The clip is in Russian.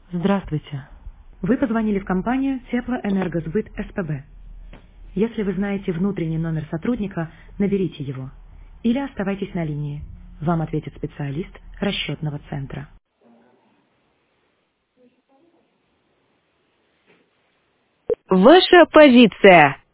Здравствуйте. Вы позвонили в компанию Теплоэнергосбыт СПБ. Если вы знаете внутренний номер сотрудника, наберите его. Или оставайтесь на линии. Вам ответит специалист расчетного центра. Ваша позиция.